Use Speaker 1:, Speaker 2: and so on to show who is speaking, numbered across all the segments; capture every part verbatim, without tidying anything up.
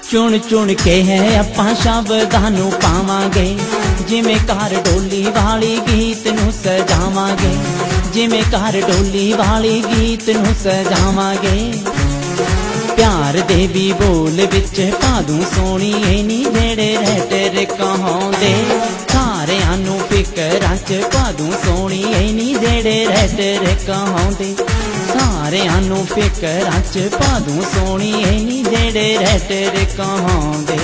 Speaker 1: चुन चुन के है आपां शब्दां नूं पावांगे, जिवें घर डोली वाली गीत नूं सजावांगे, जिवें घर डोली वाली गीत नूं सजावांगे। प्यार दे भी बोल विच पादू सोहणीए नी जेड़े रैटर कहाउंदे, सारिआं नूं फिकरां च पादू सोहणीए नी जेड़े रैटर कहाउंदे, सारिआं नूं फिकरां च पादू सोहणीए नी जेड़े रैटर कहाउंदे।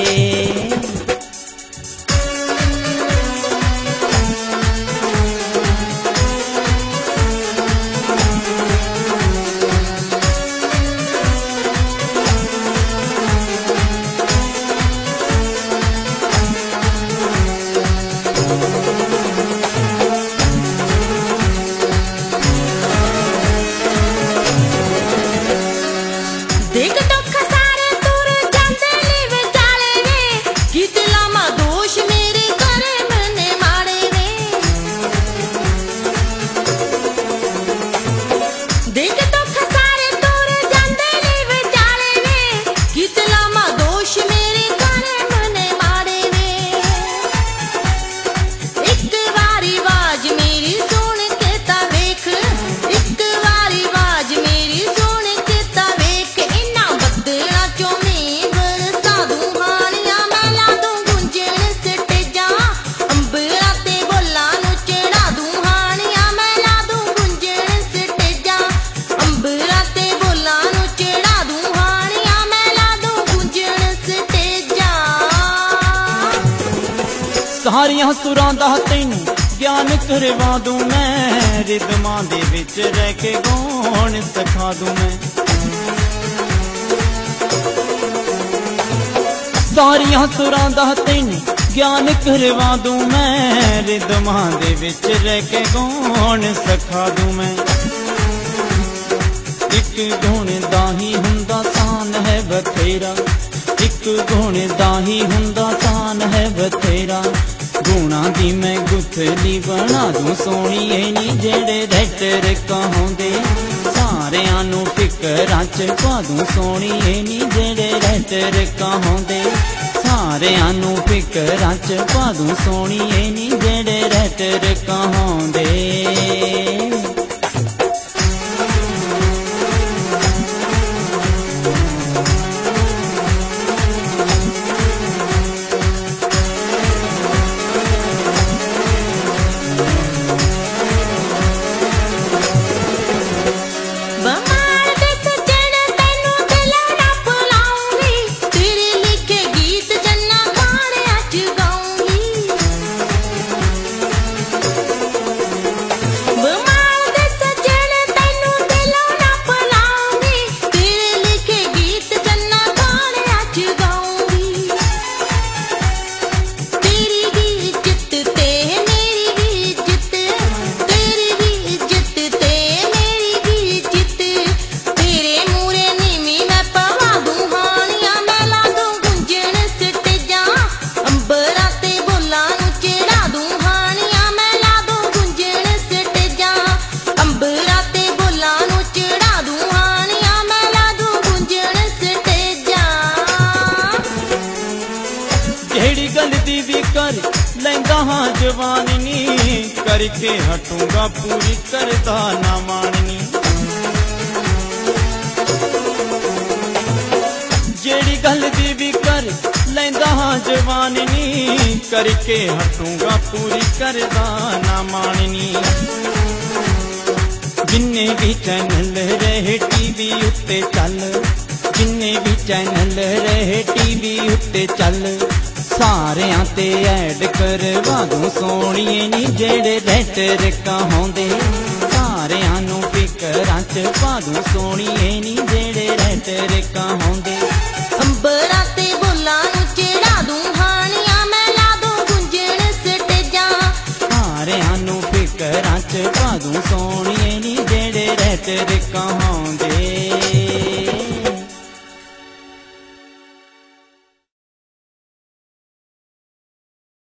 Speaker 1: सारियां सुरां दा तैनू ज्ञान करवा दूं मैं, रिदमां दे विच रह के गाउण सिखा दूं मैं। सारियां सुरां दा तैनू ज्ञान करवा दूं मैं, रिदमां दे विच रह के गाउण सिखा दूं मैं। इक गुण दा ही हुंदा शान है बथेरा, इक गुण दा ही हुंदा शान है बथेरा। गुणा दी मैं गुथली बना दूं सोहणीए नी जेड़े रैटर कहाउंदे, सारिआं नूं फिकरां च पा दूं सोहणीए नी जेड़े रैटर कहाउंदे, सारिआं नूं फिकरां च पा दूं सोहणीए नी जेड़े रैटर कहाउंदे। जेड़ी गल दी भी कर लैंदा हाँ जवानी, करके हटूंगा पूरी करदा ना माननी। जेड़ी गल दी भी कर लैंदा हाँ जवानी, करके हटूंगा पूरी करदा ना माननी। जिन्ने भी चैनल रहे टीवी उत्ते चल, जिन्ने भी चैनल रहे टीवी उत्ते चल, सारिआं ते ऐड करवा दूं सोहणीए नी जेड़े रैटर कहाउंदे, सारिआं नूं फिकरां च पा दूं सोहणीए नी जेड़े रैटर कहाउंदे।
Speaker 2: अंबरां ते बोलां नूं चढ़ा दूं हानियां मैं ला दूं गुंजण स्टेजां,
Speaker 1: सारिआं नूं फिकरां च पा दूं सोहणीए नी जेड़े रैटर कहाउंदे।